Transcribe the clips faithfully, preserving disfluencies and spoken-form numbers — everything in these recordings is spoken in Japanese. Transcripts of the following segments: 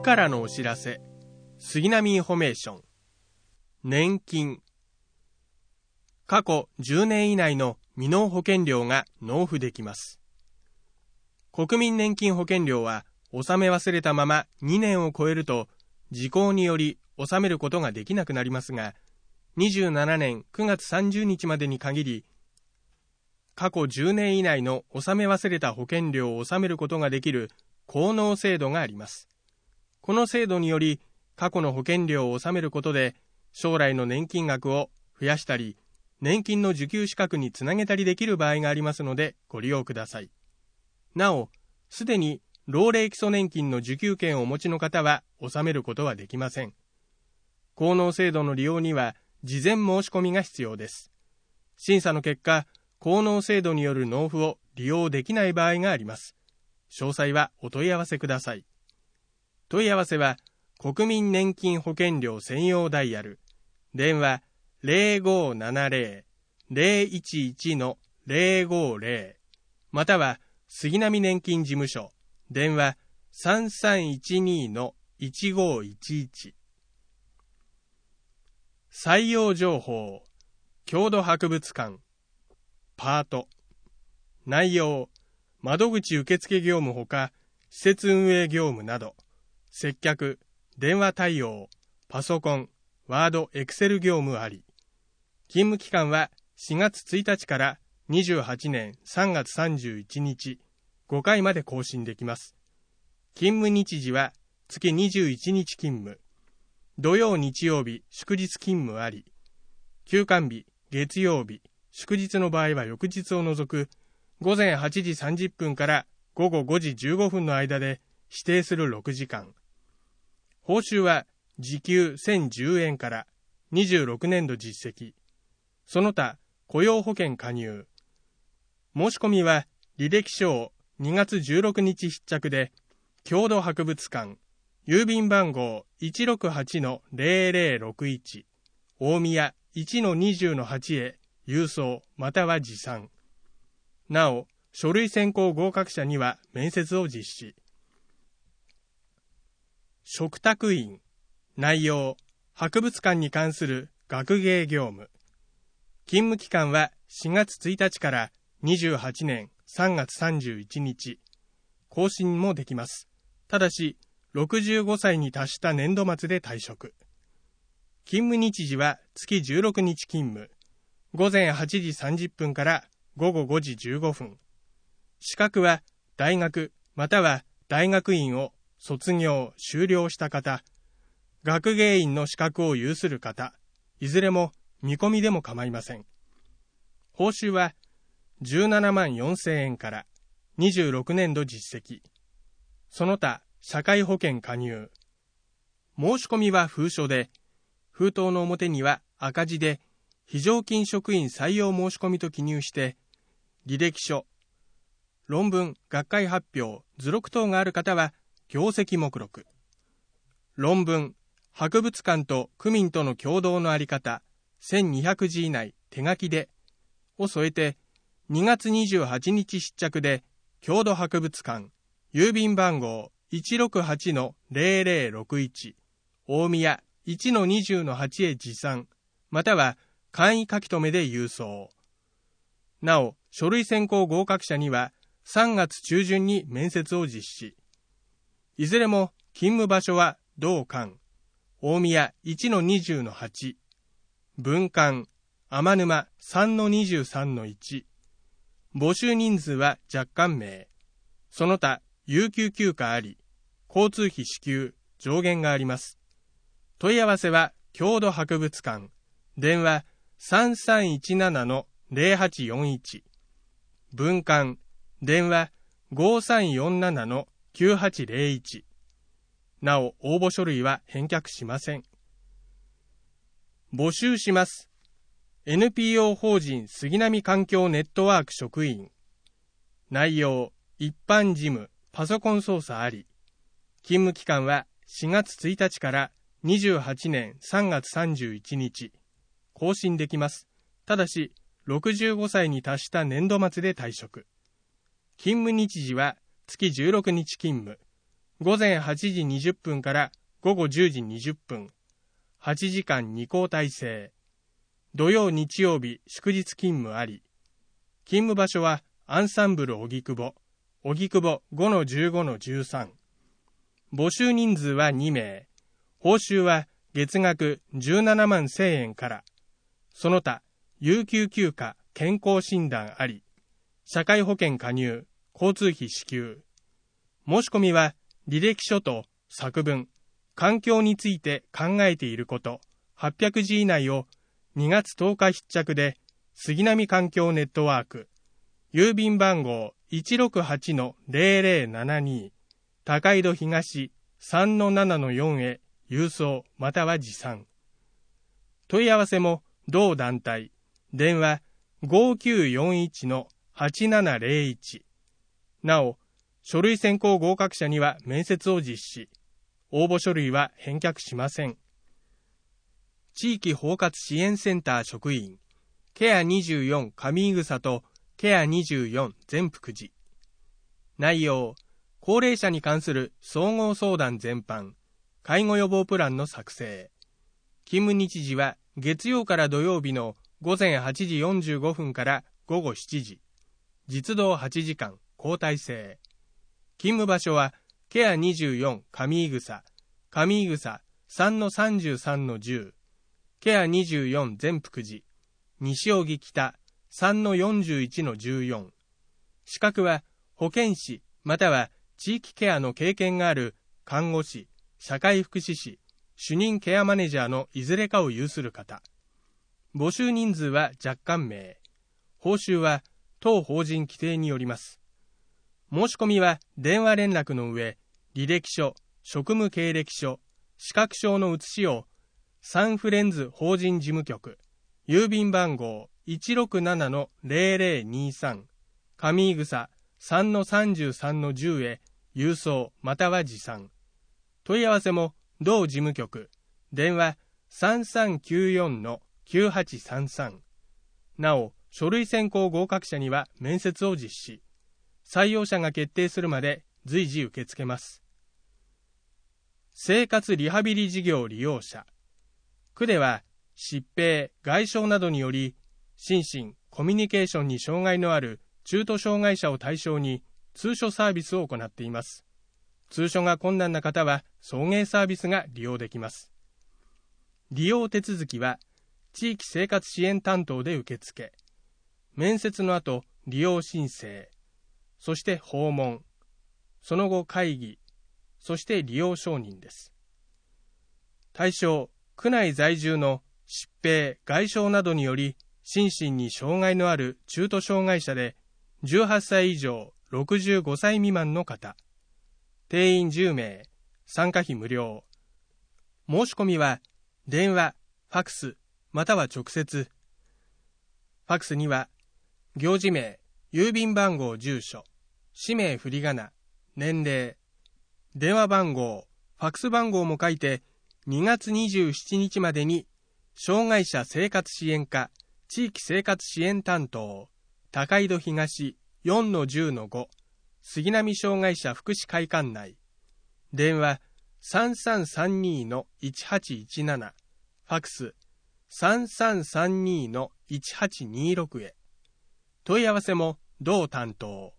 区からのお知らせ、杉並インフォメーション。年金。過去じゅうねん以内の未納保険料が納付できます。国民年金保険料は納め忘れたままにねんを超えると時効により納めることができなくなりますが、にじゅうななねんくがつさんじゅうにちまでに限り、過去じゅうねん以内の納め忘れた保険料を納めることができる高納制度があります。この制度により、過去の保険料を納めることで、将来の年金額を増やしたり、年金の受給資格につなげたりできる場合がありますので、ご利用ください。なお、すでに老齢基礎年金の受給権をお持ちの方は納めることはできません。高納制度の利用には、事前申し込みが必要です。審査の結果、高納制度による納付を利用できない場合があります。詳細はお問い合わせください。問い合わせは、国民年金保険料専用ダイヤル、電話 ゼロごーななゼロ ゼロいちいち のゼロごーゼロ、または杉並年金事務所、電話 さんさんいちに のいちごーいちいち。採用情報、郷土博物館、パート。内容、窓口受付業務ほか、施設運営業務など、接客、電話対応、パソコン、ワード、エクセル業務あり。勤務期間はしがつついたちからにじゅうはちねんさんがつさんじゅういちにち、ごかいまで更新できます。勤務日時は月にじゅういちにち勤務。土曜日曜日祝日勤務あり。休館日月曜日祝日の場合は翌日を除くごぜんはちじさんじゅっぷんからごごごじじゅうごふんの間で指定するろくじかん。報酬は時給せんじゅうえんからにじゅうろくねんど実績。その他雇用保険加入。申し込みは履歴書をにがつじゅうろくにち必着で、郷土博物館、郵便番号 いちろくはちのゼロゼロろくいち、大宮 いちのにじゅうのはち へ郵送または持参。なお、書類選考合格者には面接を実施。嘱託員。内容、博物館に関する学芸業務。勤務期間はしがつついたちからにじゅうはちねんさんがつさんじゅういちにち。更新もできます。ただし、ろくじゅうごさいに達した年度末で退職。勤務日時は月じゅうろくにち勤務。ごぜんはちじさんじゅっぷんからごごごじじゅうごふん。資格は大学または大学院を卒業・修了した方、学芸員の資格を有する方、いずれも見込みでも構いません。報酬はじゅうななまんよんせんえんからにじゅうろくねんど実績。その他社会保険加入。申し込みは封書で、封筒の表には赤字で非常勤職員採用申し込みと記入して、履歴書、論文、学会発表、図録等がある方は業績目録。論文、博物館と区民との共同のあり方、せんにひゃくじ以内手書きで、を添えて、にがつにじゅうはちにち必着で、郷土博物館、郵便番号 いちろくはちのゼロゼロろくいち、大宮 いちのにじゅうのはち へ持参、または簡易書留で郵送。なお、書類選考合格者にはさんがつちゅうじゅんに面接を実施。いずれも勤務場所は同館、大宮 いちのにじゅうのはち、分館、天沼 さんのにじゅうさんのいち。募集人数は若干名。その他、有給休暇あり、交通費支給、上限があります。問い合わせは、郷土博物館、電話 さんさんいちななのゼロはちよんいち、分館、電話 ごさんよんななのきゅうはちゼロいち。なお、応募書類は返却しません。募集します。エヌピーオー 法人杉並環境ネットワーク職員。内容、一般事務、パソコン操作あり。勤務期間はしがつついたちからにじゅうはちねんさんがつさんじゅういちにち。更新できます。ただし、ろくじゅうごさいに達した年度末で退職。勤務日時は月じゅうろくにち勤務。 午前はちじにじゅっぷんから午後じゅうじにじゅっぷん、はちじかんに交代制。土曜日曜日祝日勤務あり。勤務場所はアンサンブル荻窪、荻窪 ごのじゅうごのじゅうさん。募集人数はにめい。報酬は月額じゅうななまんせんえんから。その他、有給休暇、健康診断あり。社会保険加入、交通費支給。申し込みは履歴書と作文、環境について考えていること、はっぴゃくじ以内をにがつとおか必着で、杉並環境ネットワーク、郵便番号 いちろくはちのぜろぜろななに、高井戸東 さんのななのよん へ郵送または持参。問い合わせも同団体、電話 ごきゅうよんいちのはちななぜろいち。なお、書類選考合格者には面接を実施。応募書類は返却しません。地域包括支援センター職員、ケアにじゅうよん上井草とケアにじゅうよん善福寺。内容、高齢者に関する総合相談全般、介護予防プランの作成。勤務日時は月曜から土曜日の午前はちじよんじゅうごふんから午後しちじ。実働はちじかん、交代制。勤務場所はケアにじゅうよん上井草、上井草 さんのさんじゅうさんのじゅう、ケアにじゅうよん善福寺、西荻北 さんのよんじゅういちのじゅうよん。資格は保健師または地域ケアの経験がある看護師、社会福祉士、主任ケアマネージャーのいずれかを有する方。募集人数は若干名。報酬は当法人規定によります。申し込みは電話連絡の上、履歴書、職務経歴書、資格証の写しをサンフレンズ法人事務局、郵便番号 いちろくななのぜろぜろにさん、上井草 さんのさんじゅうさんのじゅう へ郵送または持参。問い合わせも同事務局、電話 さんさんきゅうよんのきゅうはちさんさん。なお、書類選考合格者には面接を実施。採用者が決定するまで随時受け付けます。生活リハビリ事業利用者。区では疾病、外傷などにより心身、コミュニケーションに障害のある中途障害者を対象に通所サービスを行っています。通所が困難な方は送迎サービスが利用できます。利用手続きは地域生活支援担当で受付。面接の後、利用申請、そして訪問、その後会議、そして利用承認です。対象、区内在住の疾病、外傷などにより心身に障害のある中途障害者でじゅうはっさい以上ろくじゅうごさい未満の方。定員じゅうめい、参加費無料。申し込みは電話、ファクスまたは直接。ファクスには行事名、郵便番号、住所、氏名振り仮名、年齢、電話番号、ファクス番号も書いてにがつにじゅうしちにちまでに障害者生活支援課地域生活支援担当高井戸東 よんのじゅうのご 杉並障害者福祉会館内、電話 さんさんさんにのいちはちいちなな、ファクス さんさんさんにのいちはちにろく へ。問い合わせも同担当。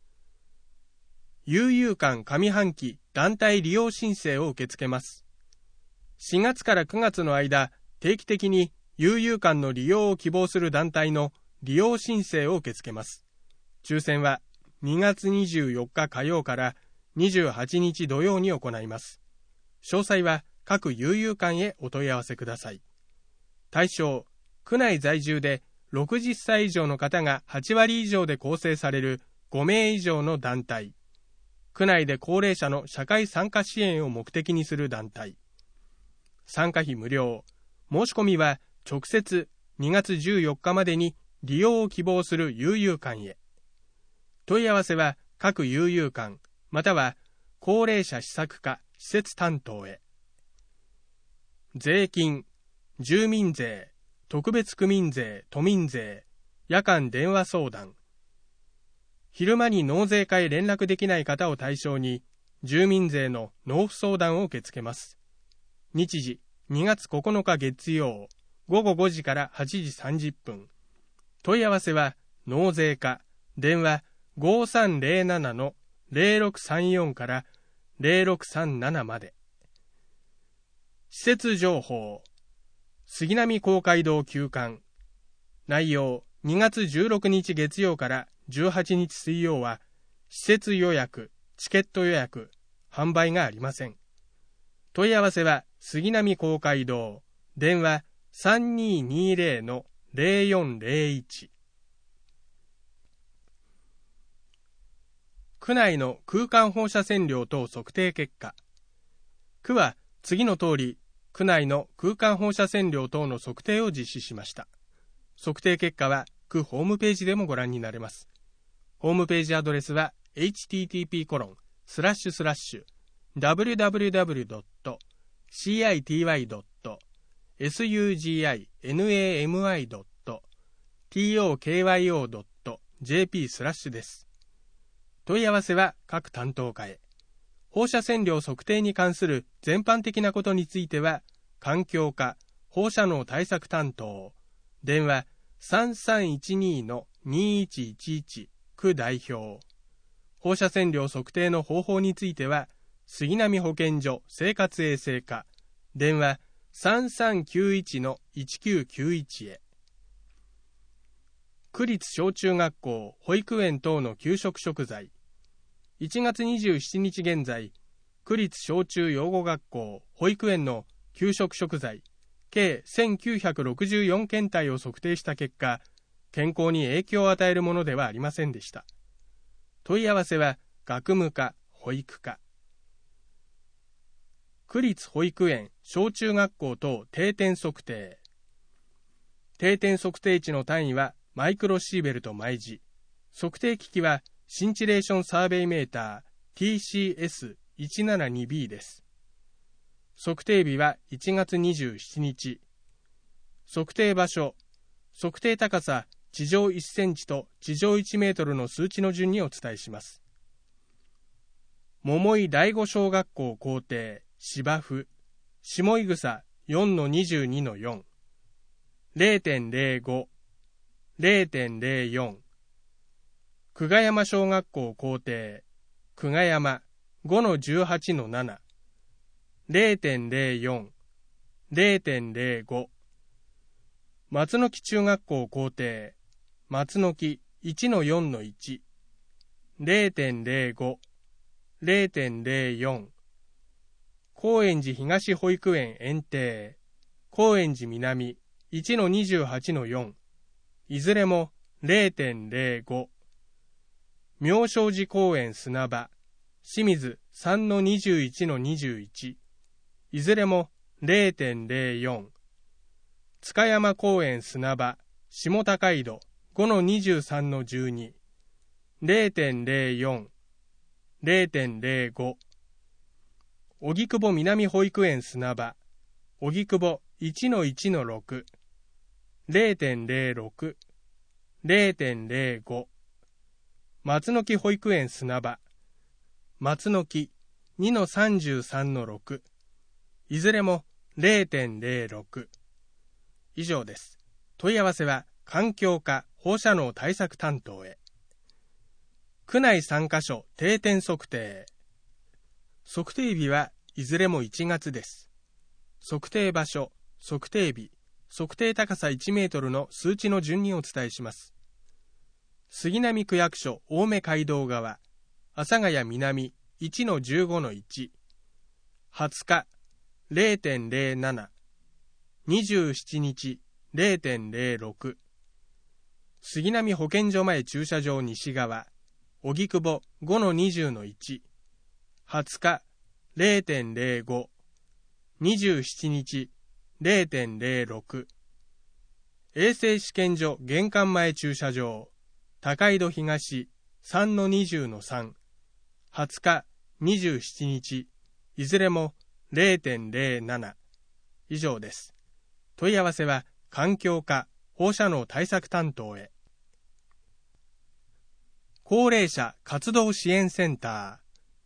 悠遊館上半期団体利用申請を受け付けます。しがつからくがつの間、定期的に悠遊館の利用を希望する団体の利用申請を受け付けます。抽選はにがつにじゅうよっか火曜からにじゅうはちにち土曜に行います。詳細は各悠遊館へお問い合わせください。対象、区内在住でろくじゅっさい以上の方がはちわり以上で構成されるごめい以上の団体。区内で高齢者の社会参加支援を目的にする団体。参加費無料。申し込みは直接にがつじゅうよっかまでに利用を希望する悠遊館へ。問い合わせは各悠遊館または高齢者施策課施設担当へ。税金、住民税、特別区民税、都民税、夜間電話相談。昼間に納税課へ連絡できない方を対象に住民税の納付相談を受け付けます。日時、にがつここのか月曜、ごごごじからはちじさんじゅっぷん。問い合わせは、納税課、電話 ごさんぜろななのぜろろくさんよん からぜろろくさんななまで。施設情報。杉並公会堂休館。内容、にがつじゅうろくにち月曜からじゅうはちにち水曜は、施設予約、チケット予約、販売がありません。問い合わせは、杉並公会堂、電話 さんにーにーぜろのぜろよんぜろいち。区内の空間放射線量等測定結果。区は次の通り、区内の空間放射線量等の測定を実施しました。測定結果は区ホームページでもご覧になれます。ホームページアドレスは エイチティーティーピーコロンスラッシュスラッシュダブリュダブリュダブリュドットシーアイティーワイドットエスユージーアイエヌエーエムアイドットティーオーケーワイオードットジェーピースラッシュです。問い合わせは各担当課へ。放射線量測定に関する全般的なことについては、環境課放射能対策担当、電話 さんさんいちにーのにーいちいちいち 区代表。放射線量測定の方法については、杉並保健所生活衛生課、電話 さんさんきゅういちのいちきゅうきゅういち へ。区立小中学校、保育園等の給食食材。いちがつにじゅうしちにち現在、区立小中養護学校、保育園の給食食材、計せんきゅうひゃくろくじゅうよんけんたいを測定した結果、健康に影響を与えるものではありませんでした。問い合わせは、学務課、保育課。区立保育園、小中学校等定点測定。定点測定値の単位は、マイクロシーベルト毎時。測定機器はシンチレーションサーベイメーター ティーシーエスいちななにビー です。測定日はいちがつにじゅうしちにち。測定場所、測定高さ地上いっセンチと地上いちメートルの数値の順にお伝えします。桃井第五小学校校庭芝生下井草 よんのにじゅうにのよん れいてんれいご れいてんれいよん 久我山小学校校庭久我山 ごのじゅうはちのなな れいてんれいよん れいてんれいご 松の木中学校校庭松の木 いちのよんのいち れいてんれいご れいてんれいよん 高円寺東保育園園庭高円寺南 いちのにじゅうはちのよん いずれも れいてんれいご 妙正寺公園砂場清水 さんのにじゅういちのにじゅういち いずれも れいてんれいよん 塚山公園砂場下高井戸 ごのにじゅうさんのじゅうに れいてんれいよん れいてんれいご 荻窪南保育園砂場荻窪 いちのいちのろく れいてんれいろく れいてんれいご 松の木保育園砂場松の木 にのさんじゅうさんのろく いずれも れいてんれいろく 以上です。問い合わせは環境課放射能対策担当へ。区内さんかしょ定点測定。測定日はいずれもいちがつです。測定場所、測定日、測定高さいちメートルの数値の順にお伝えします。杉並区役所青梅街道側、阿佐ヶ谷南 いちのじゅうごのいち、はつか れいてんれいなな、にじゅうしちにち れいてんれいろく、杉並保健所前駐車場西側、荻窪 ごのにじゅうのいち、はつか れいてんれいご、にじゅうしちにち れいてんれいろく、衛生試験所玄関前駐車場、高井戸東 さんのにじゅうのさん、はつかにじゅうしちにち、いずれも れいてんれいなな、以上です。問い合わせは環境課放射能対策担当へ。高齢者活動支援センター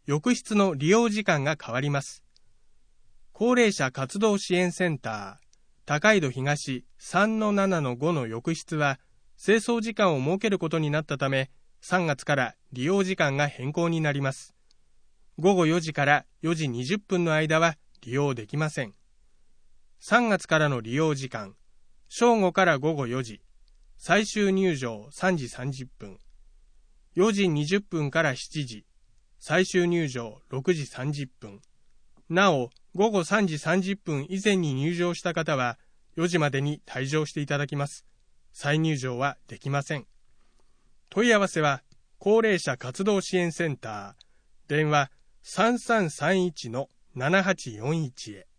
浴室の利用時間が変わります。高齢者活動支援センター、高井戸東 さんのななのご の浴室は、清掃時間を設けることになったため、さんがつから利用時間が変更になります。ごごよじからよじにじゅっぷんの間は利用できません。さんがつからの利用時間、正午からごごよじ、最終入場さんじさんじゅっぷん、よじにじゅっぷんからしちじ、最終入場ろくじさんじゅっぷん。なお、ごごさんじさんじゅっぷん以前に入場した方は、よじまでに退場していただきます。再入場はできません。問い合わせは、高齢者活動支援センター、電話さんさんさんいちのななはちよんいちへ。